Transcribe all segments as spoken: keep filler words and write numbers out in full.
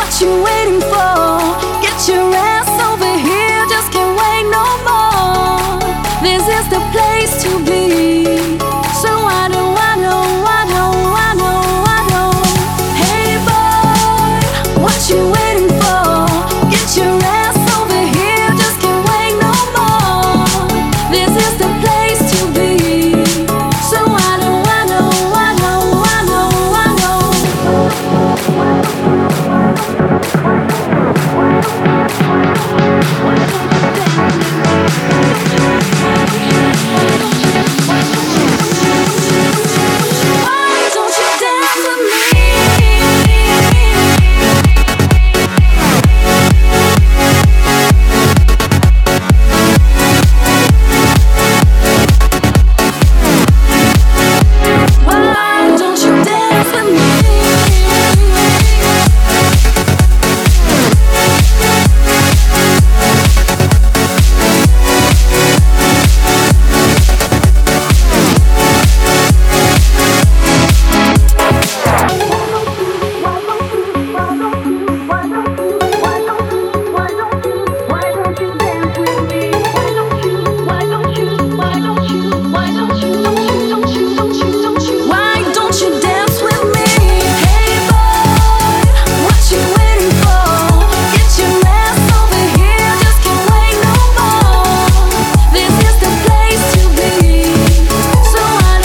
What you waiting for? Get your ass over here, just can't wait no more. This is the place to be. So I know, I know, I know, I know, I know. Hey boy, what you waiting for? Get your ass over here, just can't wait no more. This is the place to be. So I know, I know, I know, I know, I know.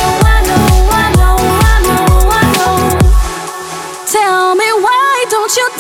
Tell me why don't you